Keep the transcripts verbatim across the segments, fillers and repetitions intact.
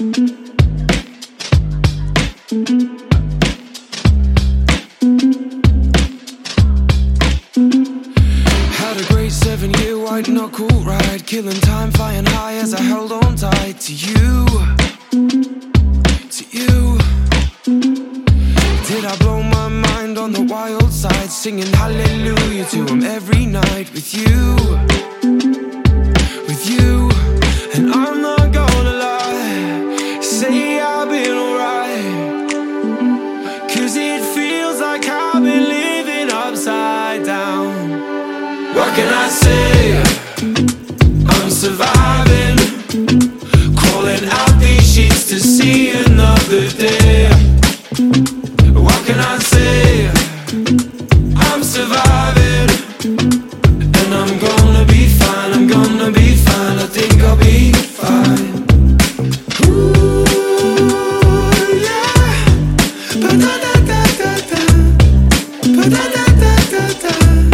Had a great seven-year white knuckle ride, killing time, flying high as I held on tight to you, to you. Did I blow my mind on the wild side, singing hallelujah to him every night with you, with you. And I'm not gonna lie, say I've been alright, cause it feels like I've been living upside down. What can I say? I'm surviving, crawling out these sheets to see another day. What can I say? I'm surviving, and I'm gonna be fine, I'm gonna be fine, I think I'll be fine. Ooh, yeah. Ba-da-da-da-da-da. Ba-da-da-da-da-da.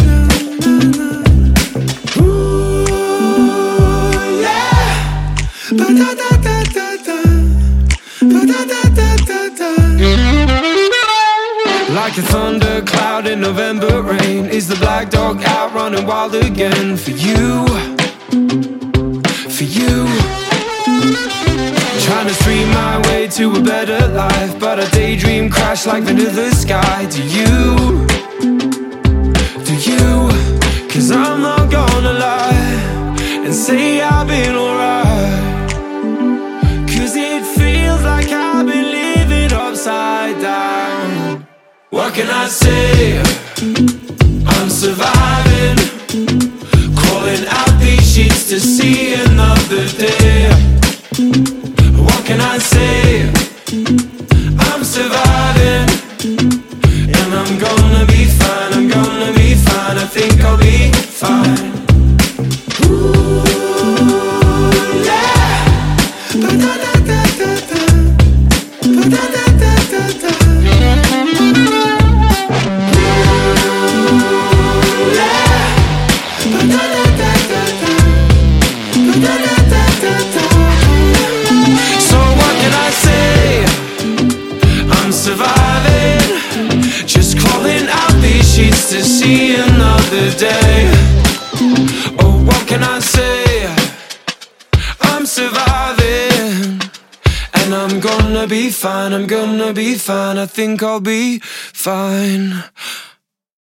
Like a thundercloud in November rain, is the black dog out running wild again for you, for you. Trying to stream my way to a better life, but a daydream crash like into the sky. Do you, do you? Cause I'm not gonna lie and say I've been alright, cause it feels like I've been living upside down. What can I say? I'm surviving, crawling out these sheets to see another day. What can I say? I'm surviving, and I'm gonna be fine, I'm gonna be fine, I think I'll be fine. Ooh, yeah. Ba-da-da-da-da-da. Ba-da-da-da-da-da. So what can I say? I'm surviving, just crawling out these sheets to see another day. Oh, what can I say? I'm surviving, and I'm gonna be fine, I'm gonna be fine, I think I'll be fine.